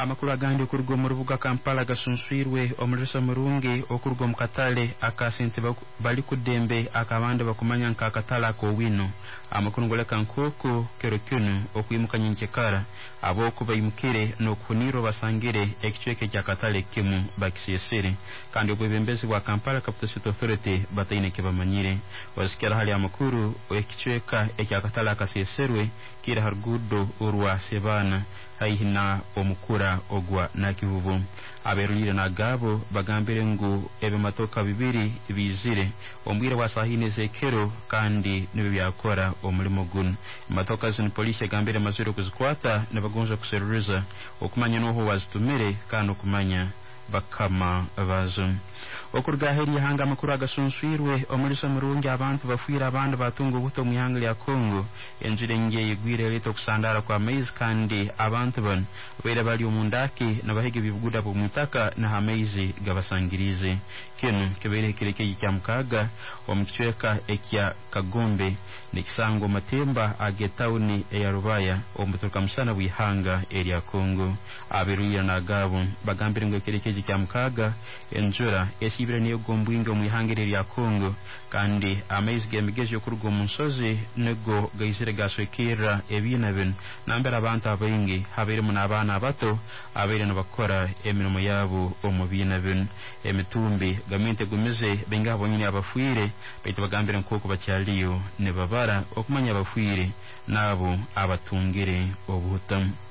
amakuru agandi okurugwa mu rubuga Kampala gasunsuirwe omulisa murungi okurugwa mu katale akasente bali kudembe akabande bakumanya nka akatala akowino amakuru ngoleka nkoko kerokino okuyimukanya nkekara abo kubayimukire nokufuniro basangire ekicweke kya katale kimu bakisesere kandi obwebembezi bwa Kampala Capital City Authority batayine kibamanyire wasikira hali amakuru ekicweka ekya katala akaseserwe kira hargudo urwa sebana haihina omukura ogwa nakivubu aberulire nagabo bagambire ngo ebe matoka bibiri bizire ombwire wasahine zekero kandi nibe byakora omulimo guno matoka zini polisi agambire maziro kuzikwata nabagonza kuseruriza okumanya noho wazitumire kandi okumanya bakama abazo okurugaheri hanga makuru agasunsuirwe omulisa murungi abantu bafuira abandi batunga obuto mu ihanga lya Kongo enjire nge yigwire leto kusandara kwa maize kandi abantu ban bere bali omundaki nabahege bibuguda bo mutaka na hamaize gabasangirize kino kebere kireke kya mukaga omukicweka ekya Kagombe nikisango matemba agetauni ya Rubaya omutuka musana bwihanga erya Kongo aberuya nagabo bagambire ngo kireke kya mukaga enjura esibire niyo gombwingo mu ihangire lya Kongo kandi amaizi gemigeje okuruga omunsozi nego gaizire gaswekera ebina bin nambera abantu abayingi habere mu nabana abato abere nabakora emirimo yabo omubina bin emitumbi gamente gumize benga bonyine abafuire bait bagambira nkoko bacyaliyo ne babara okumanya abafuire nabo abatungire obuhutamu